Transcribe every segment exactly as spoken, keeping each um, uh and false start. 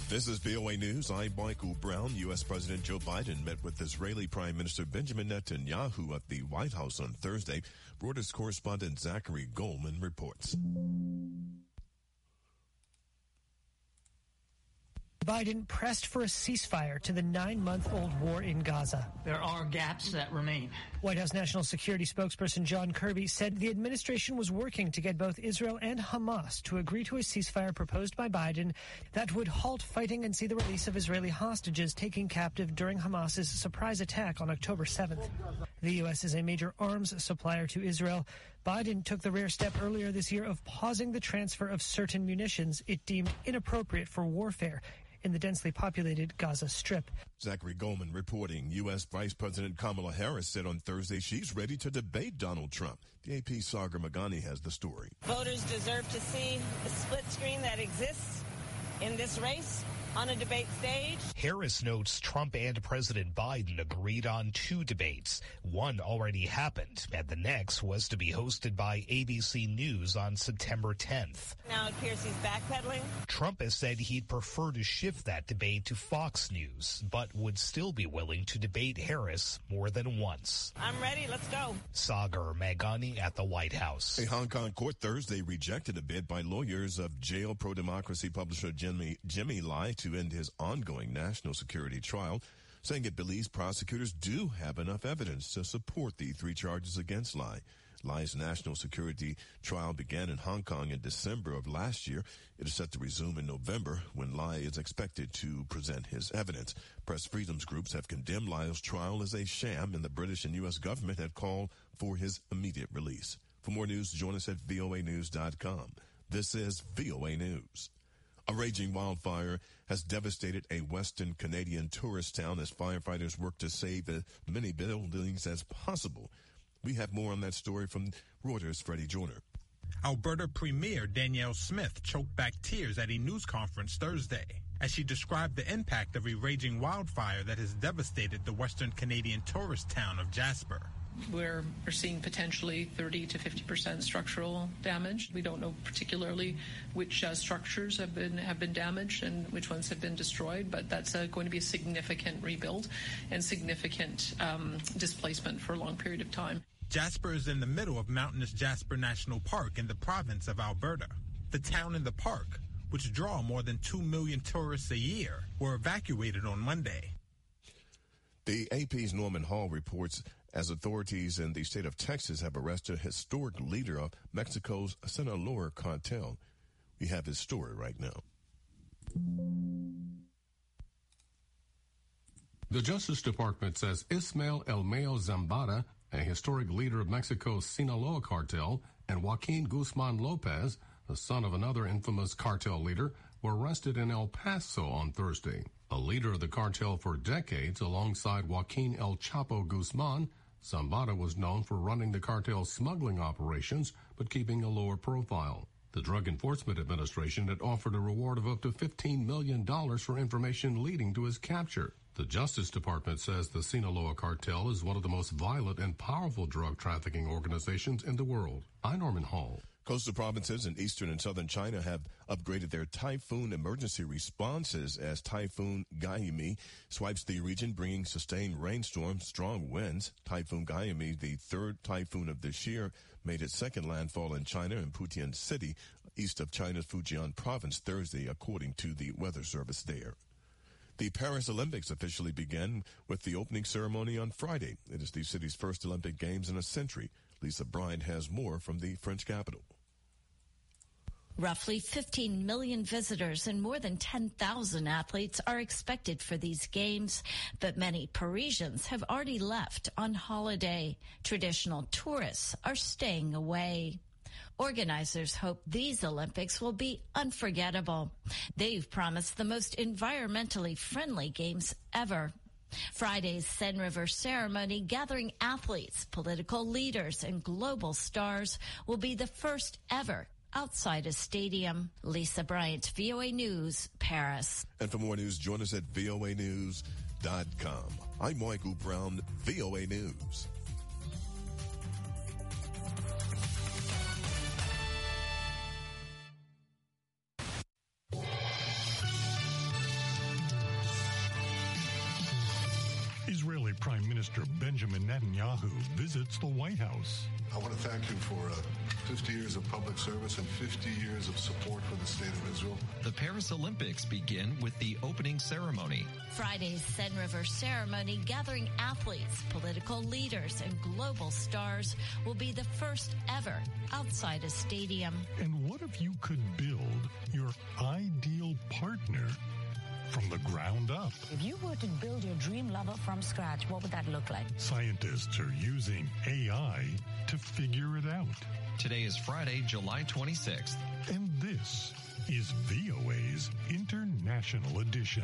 This is V O A News. I'm Michael Brown. U S. President Joe Biden met with Israeli Prime Minister Benjamin Netanyahu at the White House on Thursday. Reuters correspondent Zachary Goldman reports. Biden pressed for a ceasefire to the nine-month-old war in Gaza. There are gaps that remain. White House National Security spokesperson John Kirby said the administration was working to get both Israel and Hamas to agree to a ceasefire proposed by Biden that would halt fighting and see the release of Israeli hostages taken captive during Hamas's surprise attack on October seventh. The U S is a major arms supplier to Israel. Biden took the rare step earlier this year of pausing the transfer of certain munitions it deemed inappropriate for warfare in the densely populated Gaza Strip. Zachary Goldman reporting. U S. Vice President Kamala Harris said on Thursday she's ready to debate Donald Trump. The A P's Sagar Magani has the story. Voters deserve to see the split screen that exists in this race on a debate stage. Harris notes Trump and President Biden agreed on two debates. One already happened, and the next was to be hosted by A B C News on September tenth. Now it appears he's backpedaling. Trump has said he'd prefer to shift that debate to Fox News, but would still be willing to debate Harris more than once. I'm ready. Let's go. Sagar Magani at the White House. A Hong Kong court Thursday rejected a bid by lawyers of jail pro-democracy publisher Jimmy, Jimmy Lai to to end his ongoing national security trial, saying it believes prosecutors do have enough evidence to support the three charges against Lai. Lai's national security trial began in Hong Kong in December of last year. It is set to resume in November when Lai is expected to present his evidence. Press freedoms groups have condemned Lai's trial as a sham, and the British and U S government had called for his immediate release. For more news, join us at V O A news dot com. This is V O A News. A raging wildfire has devastated a western Canadian tourist town as firefighters work to save as many buildings as possible. We have more on that story from Reuters' Freddie Joyner. Alberta Premier Danielle Smith choked back tears at a news conference Thursday as she described the impact of a raging wildfire that has devastated the western Canadian tourist town of Jasper. We're, we're seeing potentially thirty to fifty percent structural damage. We don't know particularly which uh, structures have been have been damaged and which ones have been destroyed, but that's uh, going to be a significant rebuild and significant um, displacement for a long period of time. Jasper is in the middle of mountainous Jasper National Park in the province of Alberta. The town and the park, which draw more than two million tourists a year, were evacuated on Monday. The A P's Norman Hall reports as authorities in the state of Texas have arrested a historic leader of Mexico's Sinaloa cartel. We have his story right now. The Justice Department says Ismael Elmeo Zambada, a historic leader of Mexico's Sinaloa cartel, and Joaquin Guzman Lopez, the son of another infamous cartel leader, were arrested in El Paso on Thursday. A leader of the cartel for decades alongside Joaquin El Chapo Guzman, Zambada was known for running the cartel's smuggling operations but keeping a lower profile. The Drug Enforcement Administration had offered a reward of up to fifteen million dollars for information leading to his capture. The Justice Department says the Sinaloa cartel is one of the most violent and powerful drug trafficking organizations in the world. I'm Norman Hall. Coastal provinces in eastern and southern China have upgraded their typhoon emergency responses as Typhoon Gaimi swipes the region, bringing sustained rainstorms, strong winds. Typhoon Gaimi, the third typhoon of this year, made its second landfall in China in Putian City, east of China's Fujian province Thursday, according to the weather service there. The Paris Olympics officially began with the opening ceremony on Friday. It is the city's first Olympic Games in a century. Lisa Bryant has more from the French capital. Roughly fifteen million visitors and more than ten thousand athletes are expected for these games, but many Parisians have already left on holiday. Traditional tourists are staying away. Organizers hope these Olympics will be unforgettable. They've promised the most environmentally friendly games ever. Friday's Seine River ceremony, gathering athletes, political leaders, and global stars, will be the first ever outside a stadium. Lisa Bryant, V O A News, Paris. And for more news, join us at V O A news dot com. I'm Michael Brown, V O A News. Minister Benjamin Netanyahu visits the White House. I want to thank you for uh, fifty years of public service and fifty years of support for the State of Israel. The Paris Olympics begin with the opening ceremony. Friday's Seine River ceremony, gathering athletes, political leaders, and global stars, will be the first ever outside a stadium. And what if you could build your ideal partner from the ground up? If you were to build your dream lover from scratch, what would that look like? Scientists are using A I to figure it out. Today is Friday, July twenty-sixth. And this is V O A's International Edition.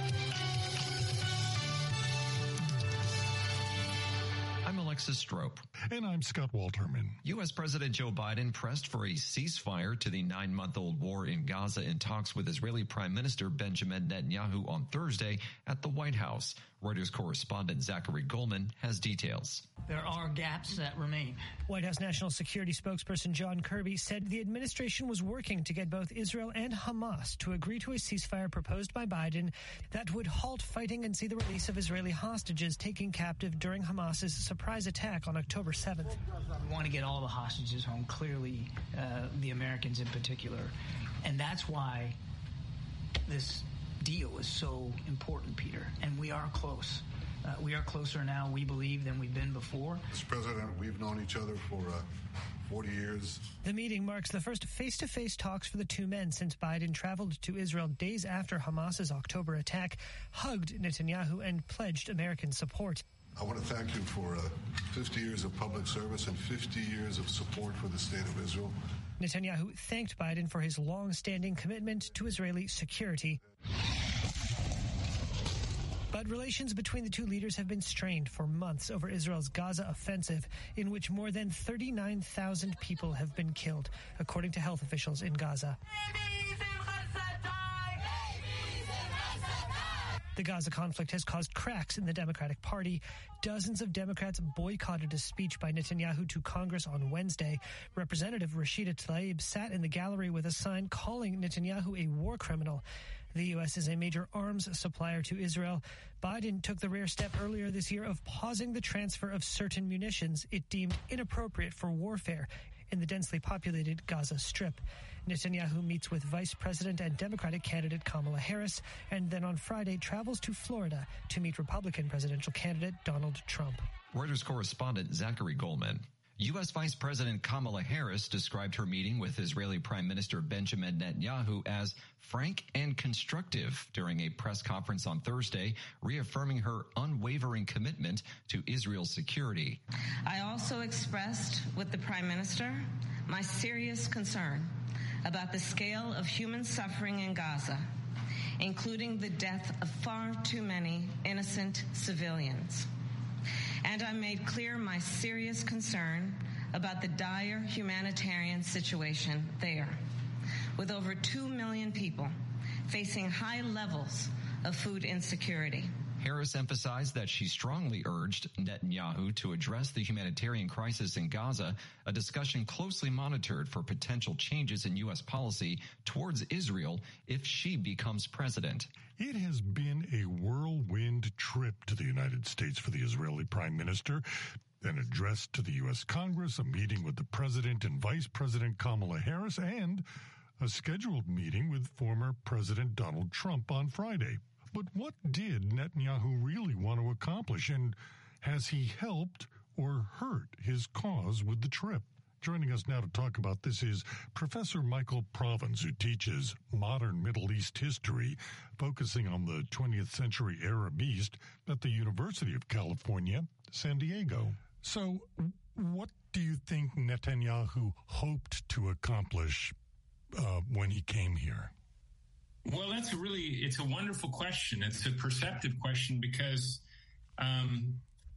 I'm Alexis Strope. And I'm Scott Walterman. U S. President Joe Biden pressed for a ceasefire to the nine-month-old war in Gaza in talks with Israeli Prime Minister Benjamin Netanyahu on Thursday at the White House. Reuters correspondent Zachary Goldman has details. There are gaps that remain. White House National Security spokesperson John Kirby said the administration was working to get both Israel and Hamas to agree to a ceasefire proposed by Biden that would halt fighting and see the release of Israeli hostages taken captive during Hamas's surprise attack on October seventh. We want to get all the hostages home, clearly uh, the Americans in particular. And that's why this deal is so important, Peter. And we are close. Uh, we are closer now, we believe, than we've been before. Mister President, we've known each other for uh, forty years. The meeting marks the first face-to-face talks for the two men since Biden traveled to Israel days after Hamas's October attack, hugged Netanyahu, and pledged American support. I want to thank you for uh, fifty years of public service and fifty years of support for the State of Israel. Netanyahu thanked Biden for his long-standing commitment to Israeli security. But relations between the two leaders have been strained for months over Israel's Gaza offensive, in which more than thirty-nine thousand people have been killed, according to health officials in Gaza. The Gaza conflict has caused cracks in the Democratic Party. Dozens of Democrats boycotted a speech by Netanyahu to Congress on Wednesday. Representative Rashida Tlaib sat in the gallery with a sign calling Netanyahu a war criminal. The U S is a major arms supplier to Israel. Biden took the rare step earlier this year of pausing the transfer of certain munitions it deemed inappropriate for warfare in the densely populated Gaza Strip. Netanyahu meets with Vice President and Democratic candidate Kamala Harris, and then on Friday travels to Florida to meet Republican presidential candidate Donald Trump. Reuters correspondent Zachary Goldman. U S. Vice President Kamala Harris described her meeting with Israeli Prime Minister Benjamin Netanyahu as frank and constructive during a press conference on Thursday, reaffirming her unwavering commitment to Israel's security. I also expressed with the Prime Minister my serious concern about the scale of human suffering in Gaza, including the death of far too many innocent civilians. And I made clear my serious concern about the dire humanitarian situation there, with over two million people facing high levels of food insecurity. Harris emphasized that she strongly urged Netanyahu to address the humanitarian crisis in Gaza, a discussion closely monitored for potential changes in U S policy towards Israel if she becomes president. It has been a whirlwind trip to the United States for the Israeli Prime Minister, an address to the U S Congress, a meeting with the President and Vice President Kamala Harris, and a scheduled meeting with former President Donald Trump on Friday. But what did Netanyahu really want to accomplish, and has he helped or hurt his cause with the trip? Joining us now to talk about this is Professor Michael Provins, who teaches modern Middle East history, focusing on the twentieth century Arab East at the University of California, San Diego. So what do you think Netanyahu hoped to accomplish uh, when he came here? Well, that's a really, it's a wonderful question. It's a perceptive question because um,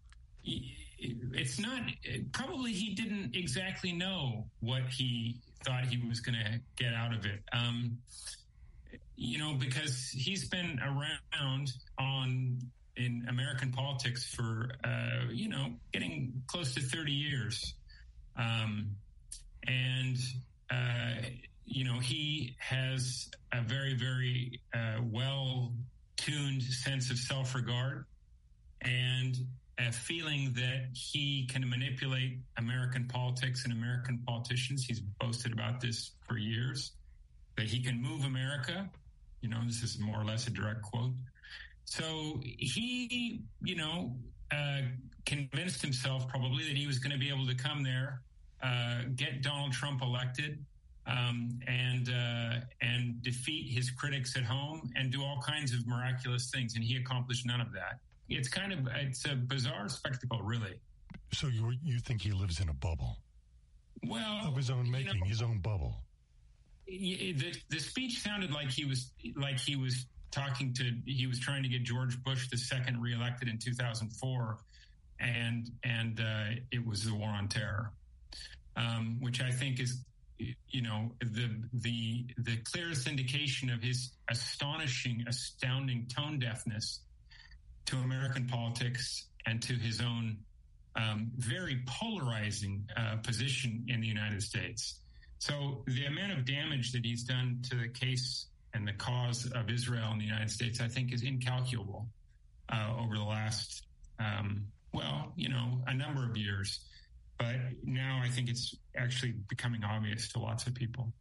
it's not, probably he didn't exactly know what he thought he was going to get out of it. Um, you know, because he's been around on in American politics for, uh, you know, getting close to thirty years. Um, and, uh, you know, he has a very, very uh, well-tuned sense of self-regard and a feeling that he can manipulate American politics and American politicians. He's boasted about this for years, that he can move America. You know, this is more or less a direct quote. So he, you know, uh, convinced himself probably that he was going to be able to come there, uh, get Donald Trump elected, um, and uh, and defeat his critics at home and do all kinds of miraculous things. And he accomplished none of that. It's kind of, it's a bizarre spectacle, really. So you you think he lives in a bubble? Well, of his own making, you know, his own bubble. The, the speech sounded like he was like he was talking to, he was trying to get George Bush the second reelected in two thousand four, and and uh, it was the war on terror, um, which I think is, you know, the the the clearest indication of his astonishing, astounding tone deafness to American politics and to his own um, very polarizing uh, position in the United States. So the amount of damage that he's done to the case and the cause of Israel in the United States, I think, is incalculable uh, over the last, um, well, you know, a number of years. But now I think it's actually becoming obvious to lots of people.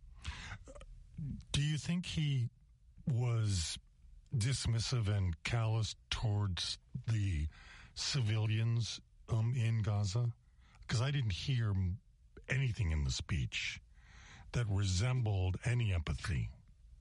Do you think he was dismissive and callous towards the civilians um, in Gaza? Because I didn't hear anything in the speech that resembled any empathy.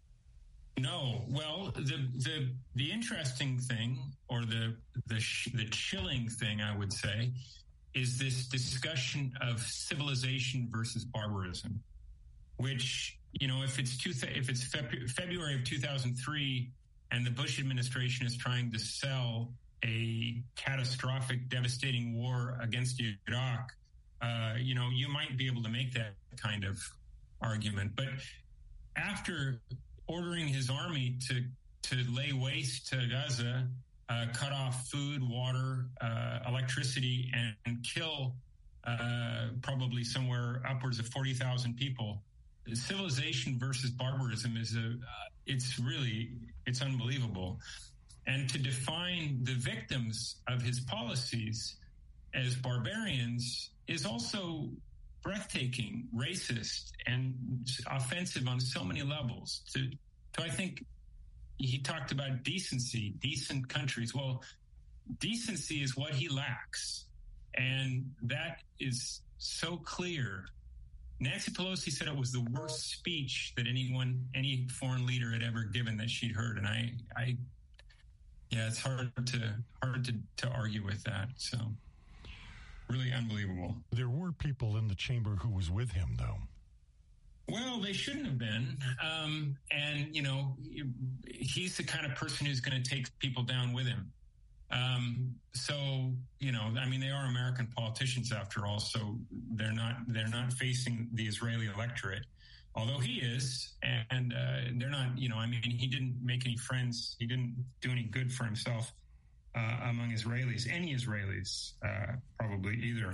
No. Well, the the the interesting thing, or the the sh- the chilling thing, I would say, is this discussion of civilization versus barbarism, which, you know, if it's two th- if it's Feb- February of two thousand three and the Bush administration is trying to sell a catastrophic, devastating war against Iraq, uh, you know, you might be able to make that kind of argument. But after ordering his army to to lay waste to Gaza, uh, cut off food, water, uh, electricity, and, and kill uh, probably somewhere upwards of forty thousand people, civilization versus barbarism is a, uh, it's really, it's unbelievable. And to define the victims of his policies as barbarians is also breathtaking, racist, and offensive on so many levels. To, to I think he talked about decency, decent countries. Well, decency is what he lacks. And that is so clear. Nancy Pelosi said it was the worst speech that anyone, any foreign leader had ever given that she'd heard. And I, I, yeah, it's hard to, hard to, to argue with that. So really unbelievable. There were people in the chamber who was with him, though. Well, they shouldn't have been. Um, and, you know, he's the kind of person who's going to take people down with him. Um, so, you know, I mean, they are American politicians after all, so they're not, they're not facing the Israeli electorate, although he is, and, uh, they're not, you know, I mean, he didn't make any friends. He didn't do any good for himself, uh, among Israelis, any Israelis, uh, probably either.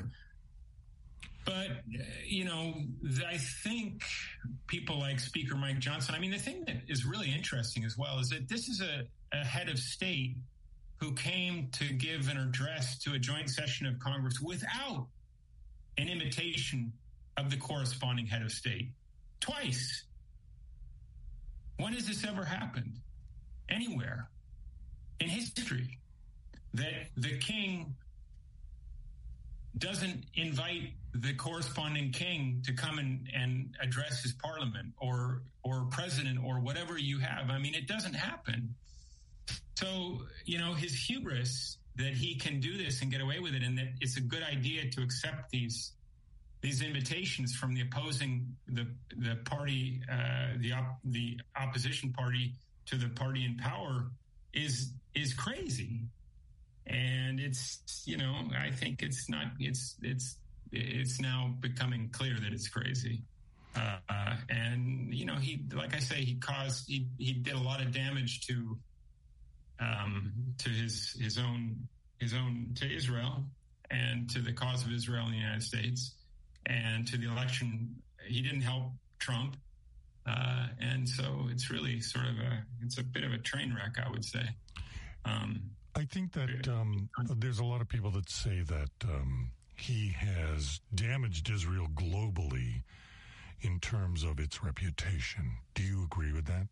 But, you know, I think people like Speaker Mike Johnson, I mean, the thing that is really interesting as well is that this is a, a head of state who came to give an address to a joint session of Congress without an invitation of the corresponding head of state. Twice. When has this ever happened? Anywhere in history that the king doesn't invite the corresponding king to come and, and address his parliament or or president or whatever you have. I mean, it doesn't happen. So, you know, his hubris that he can do this and get away with it, and that it's a good idea to accept these these invitations from the opposing the the party, uh, the op, the opposition party to the party in power is is crazy. And it's, you know, I think it's not, it's, it's, it's now becoming clear that it's crazy. Uh, uh, and, you know, he, like I say, he caused, he, he did a lot of damage to, um, to his, his own, his own, to Israel and to the cause of Israel in the United States and to the election. He didn't help Trump. Uh, and so it's really sort of a, it's a bit of a train wreck, I would say. Um, I think that um, there's a lot of people that say that um, he has damaged Israel globally in terms of its reputation. Do you agree with that?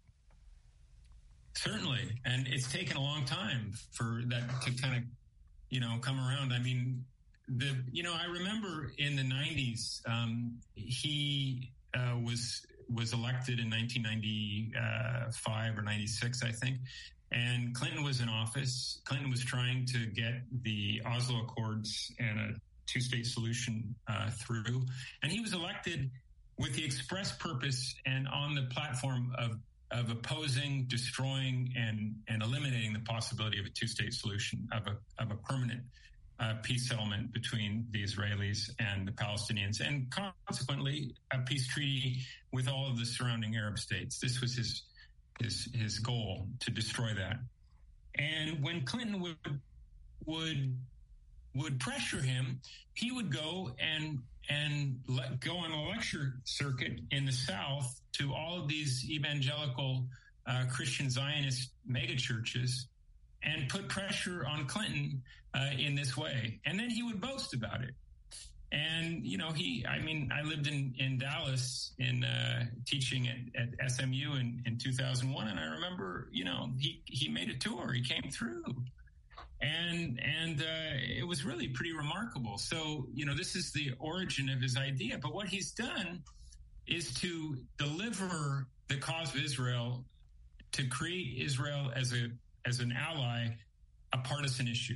Certainly. And it's taken a long time for that to kind of, you know, come around. I mean, the, you know, I remember in the nineties, um, he uh, was, was elected in nineteen ninety-five or ninety-six, I think. And Clinton was in office. Clinton was trying to get the Oslo Accords and a two-state solution uh, through. And he was elected with the express purpose and on the platform of, of opposing, destroying, and, and eliminating the possibility of a two-state solution, of a, of a permanent uh, peace settlement between the Israelis and the Palestinians, and consequently a peace treaty with all of the surrounding Arab states. This was his his his goal, to destroy that. And when Clinton would would would pressure him, he would go and and let, go on a lecture circuit in the South to all of these evangelical uh, Christian Zionist megachurches and put pressure on Clinton uh, in this way. And then he would boast about it. And, you know, he, I mean, I lived in, in Dallas in uh, teaching at, at S M U in, in two thousand one. And I remember, you know, he, he made a tour, he came through. And, and uh, it was really pretty remarkable. So, you know, this is the origin of his idea. But what he's done is to deliver the cause of Israel, to create Israel as a, as an ally, a partisan issue.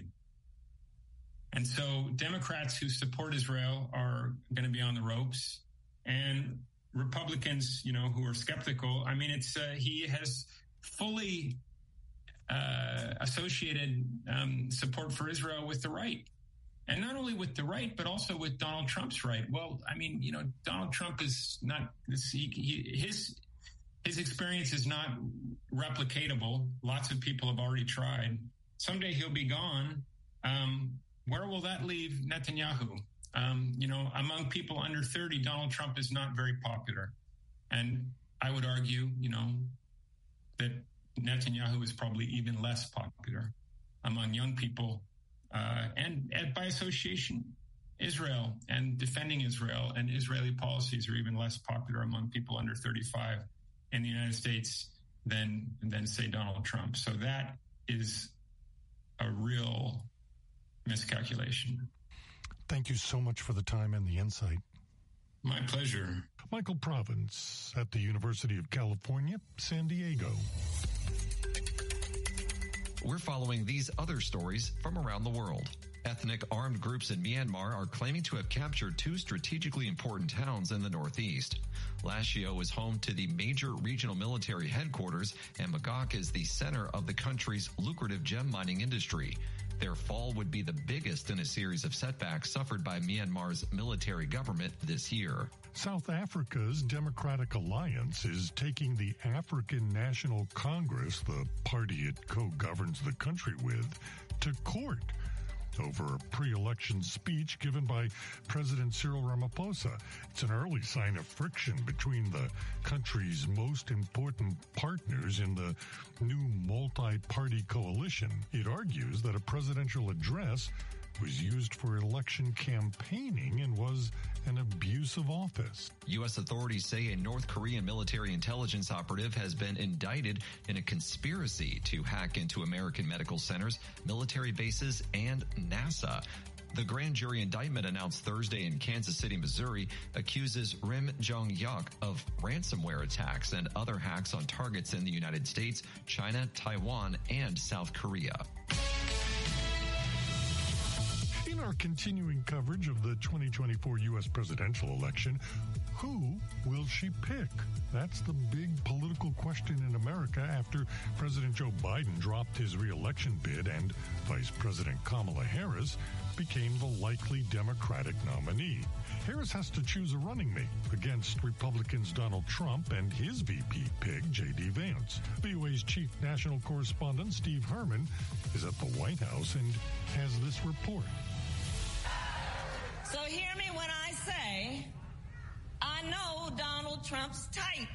And so Democrats who support Israel are going to be on the ropes, and Republicans, you know, who are skeptical. I mean, it's uh, he has fully uh, associated um, support for Israel with the right, and not only with the right, but also with Donald Trump's right. Well, I mean, you know, Donald Trump is not this. He, he, his his experience is not replicatable. Lots of people have already tried. Someday he'll be gone. Um, Where will that leave Netanyahu? Um, you know, among people under thirty, Donald Trump is not very popular. And I would argue, you know, that Netanyahu is probably even less popular among young people. Uh, and, and by association, Israel and defending Israel and Israeli policies are even less popular among people under thirty-five in the United States than, than say, Donald Trump. So that is a real miscalculation. Thank you so much for the time and the insight. My pleasure. Michael Province at the University of California, San Diego. We're following these other stories from around the world. Ethnic armed groups in Myanmar are claiming to have captured two strategically important towns in the northeast. Lashio is home to the major regional military headquarters, and Magok is the center of the country's lucrative gem mining industry. Their fall would be the biggest in a series of setbacks suffered by Myanmar's military government this year. South Africa's Democratic Alliance is taking the African National Congress, the party it co-governs the country with, to court over a pre-election speech given by President Cyril Ramaphosa. It's an early sign of friction between the country's most important partners in the new multi-party coalition. It argues that a presidential address was used for election campaigning and was an abuse of office. U S authorities say a North Korean military intelligence operative has been indicted in a conspiracy to hack into American medical centers, military bases, and NASA. The grand jury indictment announced Thursday in Kansas City, Missouri, accuses Rim Jong-yuk of ransomware attacks and other hacks on targets in the United States, China, Taiwan, and South Korea. In our continuing coverage of the twenty twenty-four U S presidential election, who will she pick? That's the big political question in America after President Joe Biden dropped his re-election bid and Vice President Kamala Harris became the likely Democratic nominee. Harris has to choose a running mate against Republicans Donald Trump and his V P pick, J D Vance. V O A's chief national correspondent Steve Herman is at the White House and has this report. So hear me when I say, I know Donald Trump's type.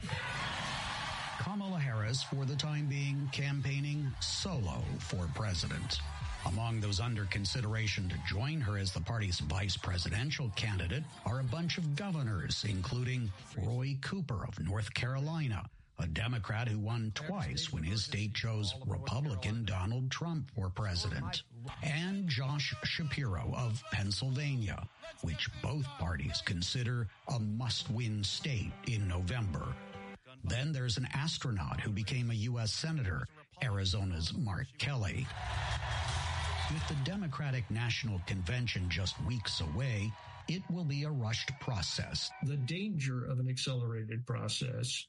Kamala Harris, for the time being, campaigning solo for president. Among those under consideration to join her as the party's vice presidential candidate are a bunch of governors, including Roy Cooper of North Carolina, a Democrat who won twice when his state chose Republican Donald Trump for president, and Josh Shapiro of Pennsylvania, which both parties consider a must-win state in November. Then there's an astronaut who became a U S Senator, Arizona's Mark Kelly. With the Democratic National Convention just weeks away, it will be a rushed process. The danger of an accelerated process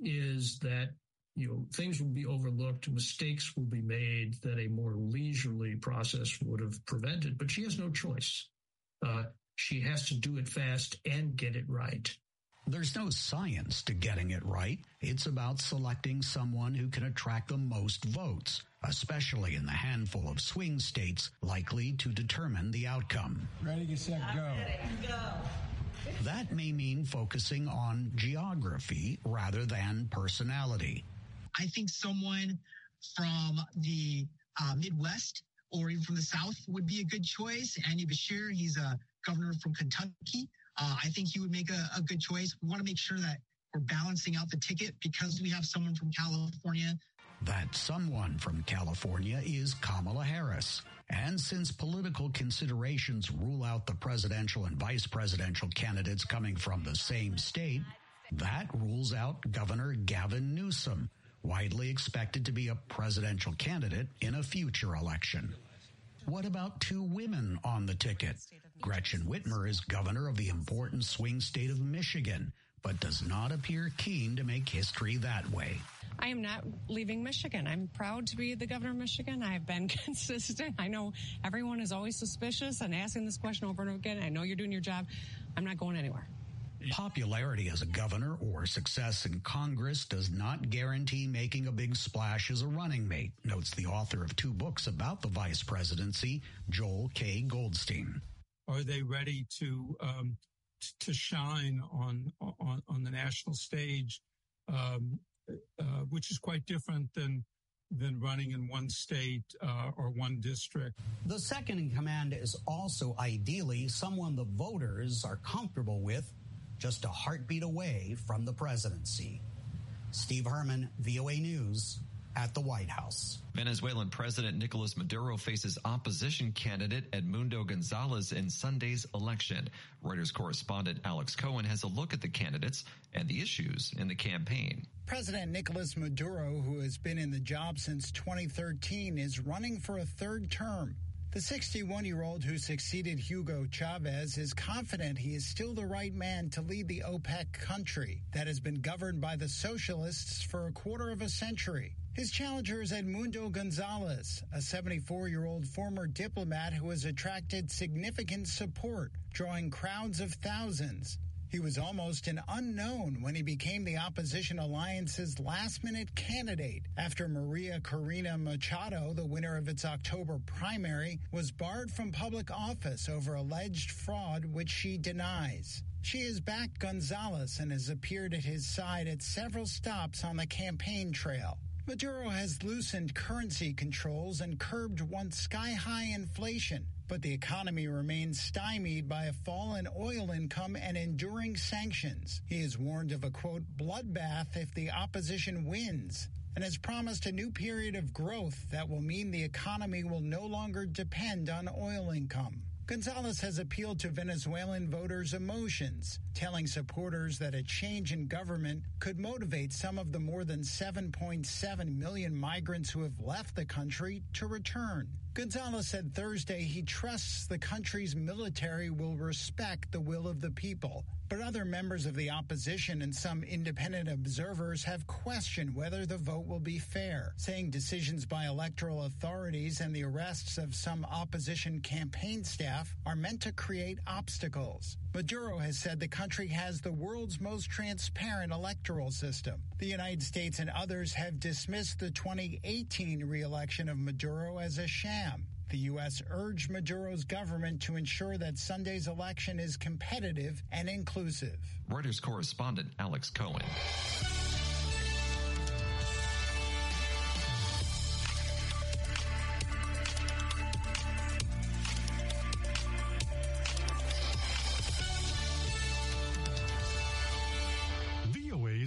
is that, you know, things will be overlooked, mistakes will be made that a more leisurely process would have prevented. But she has no choice. Uh, she has to do it fast and get it right. There's no science to getting it right. It's about selecting someone who can attract the most votes, especially in the handful of swing states likely to determine the outcome. Ready, get set, go. Ready, go. That may mean focusing on geography rather than personality. I think someone from the uh, Midwest or even from the South would be a good choice. Andy Beshear, he's a governor from Kentucky. Uh, I think he would make a, a good choice. We want to make sure that we're balancing out the ticket because we have someone from California. That someone from California is Kamala Harris. And since political considerations rule out the presidential and vice presidential candidates coming from the same state, that rules out Governor Gavin Newsom, widely expected to be a presidential candidate in a future election. What about two women on the ticket? Gretchen Whitmer is governor of the important swing state of Michigan, but does not appear keen to make history that way. I am not leaving Michigan. I'm proud to be the governor of Michigan. I have been consistent. I know everyone is always suspicious and asking this question over and over again. I know you're doing your job. I'm not going anywhere. Popularity as a governor or success in Congress does not guarantee making a big splash as a running mate, notes the author of two books about the vice presidency, Joel K. Goldstein. Are they ready to um, t- to shine on, on on the national stage, um, uh, which is quite different than than running in one state uh, or one district? The second in command is also ideally someone the voters are comfortable with, just a heartbeat away from the presidency. Steve Herman, V O A News, at the White House. Venezuelan President Nicolas Maduro faces opposition candidate Edmundo Gonzalez in Sunday's election. Reuters correspondent Alex Cohen has a look at the candidates and the issues in the campaign. President Nicolas Maduro, who has been in the job since twenty thirteen, is running for a third term. The sixty-one-year-old who succeeded Hugo Chavez is confident he is still the right man to lead the OPEC country that has been governed by the socialists for a quarter of a century. His challenger is Edmundo Gonzalez, a seventy-four-year-old former diplomat who has attracted significant support, drawing crowds of thousands. He was almost an unknown when he became the opposition alliance's last-minute candidate after Maria Corina Machado, the winner of its October primary, was barred from public office over alleged fraud, which she denies. She has backed Gonzalez and has appeared at his side at several stops on the campaign trail. Maduro has loosened currency controls and curbed once sky-high inflation, but the economy remains stymied by a fall in oil income and enduring sanctions. He has warned of a, quote, bloodbath if the opposition wins, and has promised a new period of growth that will mean the economy will no longer depend on oil income. Gonzalez has appealed to Venezuelan voters' emotions, telling supporters that a change in government could motivate some of the more than seven point seven million migrants who have left the country to return. Gonzalez said Thursday he trusts the country's military will respect the will of the people. But other members of the opposition and some independent observers have questioned whether the vote will be fair, saying decisions by electoral authorities and the arrests of some opposition campaign staff are meant to create obstacles. Maduro has said the country has the world's most transparent electoral system. The United States and others have dismissed the twenty eighteen re-election of Maduro as a sham. The U S urged Maduro's government to ensure that Sunday's election is competitive and inclusive. Reuters correspondent Alex Cohen.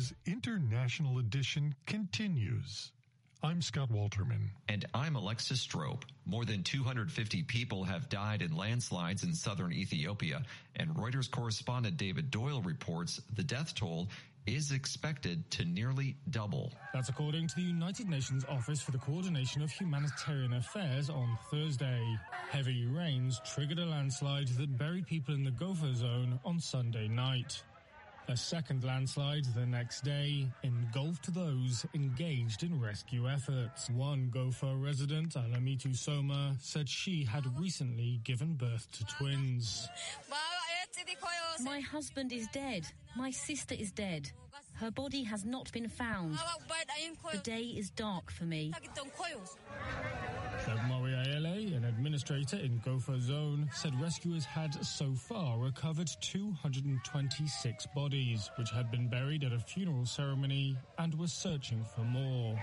News International Edition continues. I'm Scott Walterman. And I'm Alexis Strope. More than two hundred fifty people have died in landslides in southern Ethiopia, and Reuters correspondent David Doyle reports the death toll is expected to nearly double. That's according to the United Nations Office for the Coordination of Humanitarian Affairs on Thursday. Heavy rains triggered a landslide that buried people in the Gofa zone on Sunday night. A second landslide the next day engulfed those engaged in rescue efforts. One Gofa resident, Alamitu Soma, said she had recently given birth to twins. My husband is dead. My sister is dead. Her body has not been found. The day is dark for me. Maria Ayele, an administrator in Gofa Zone, said rescuers had so far recovered two hundred twenty-six bodies, which had been buried at a funeral ceremony, and were searching for more.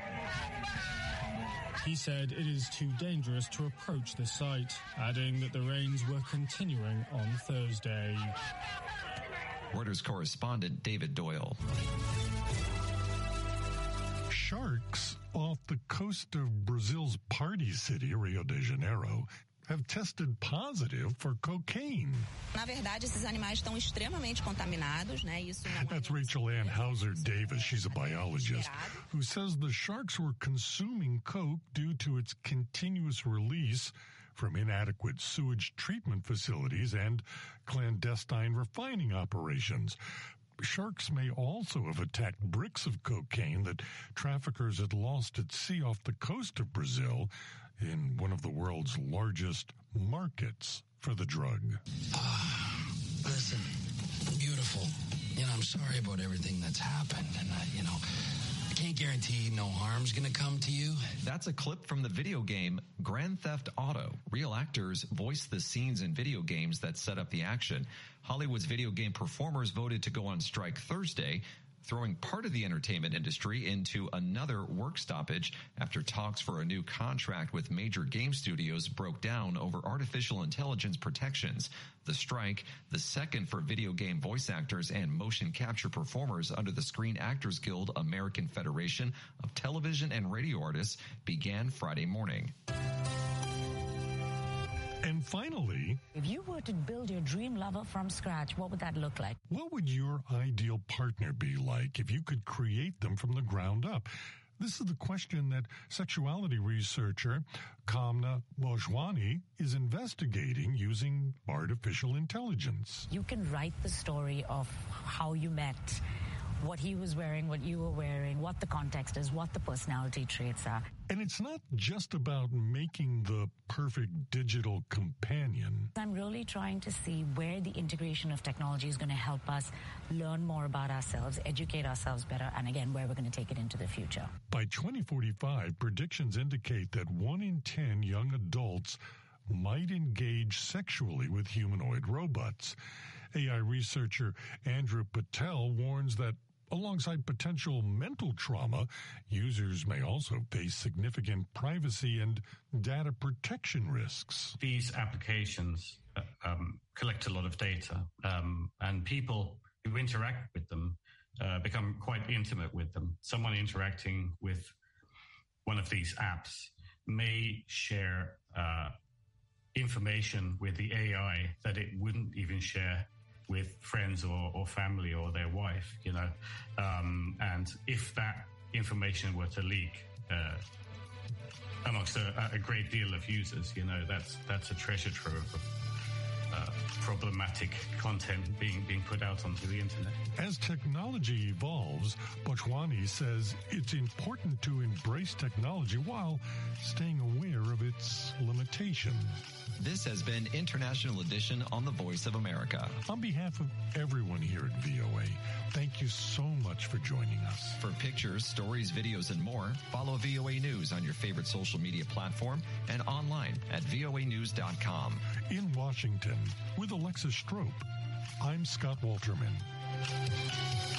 He said it is too dangerous to approach the site, adding that the rains were continuing on Thursday. Reuters correspondent David Doyle. Sharks off the coast of Brazil's party city, Rio de Janeiro, have tested positive for cocaine. Na verdade, esses animais estão extremamente contaminados, né? Isso não That's Rachel Ann Hauser Davis. She's a biologist who says the sharks were consuming coke due to its continuous release from inadequate sewage treatment facilities and clandestine refining operations. Sharks may also have attacked bricks of cocaine that traffickers had lost at sea off the coast of Brazil in one of the world's largest markets for the drug. Uh, listen, beautiful. You know, I'm sorry about everything that's happened. And, uh, you know, I can't guarantee no harm's going to come to you. That's a clip from the video game Grand Theft Auto. Real actors voiced the scenes in video games that set up the action. Hollywood's video game performers voted to go on strike Thursday, throwing part of the entertainment industry into another work stoppage after talks for a new contract with major game studios broke down over artificial intelligence protections. The strike, the second for video game voice actors and motion capture performers under the Screen Actors Guild American Federation of Television and Radio Artists, began Friday morning. And finally, if you were to build your dream lover from scratch, what would that look like? What would your ideal partner be like if you could create them from the ground up? This is the question that sexuality researcher Kamna Bhojwani is investigating using artificial intelligence. You can write the story of how you met, what he was wearing, what you were wearing, what the context is, what the personality traits are. And it's not just about making the perfect digital companion. I'm really trying to see where the integration of technology is going to help us learn more about ourselves, educate ourselves better, and again, where we're going to take it into the future. By twenty forty-five, predictions indicate that one in ten young adults might engage sexually with humanoid robots. A I researcher Andrew Patel warns that alongside potential mental trauma, users may also face significant privacy and data protection risks. These applications uh, um, collect a lot of data, um, and people who interact with them uh, become quite intimate with them. Someone interacting with one of these apps may share uh, information with the A I that it wouldn't even share with friends or, or family or their wife, you know. Um, and if that information were to leak uh, amongst a, a great deal of users, you know, that's that's a treasure trove of uh, problematic content being being put out onto the internet. As technology evolves, Bhojwani says it's important to embrace technology while staying aware of its limitations. This has been International Edition on the Voice of America. On behalf of everyone here at V O A, thank you so much for joining us. For pictures, stories, videos, and more, follow V O A News on your favorite social media platform and online at V O A news dot com. In Washington, with Alexis Strope, I'm Scott Walterman.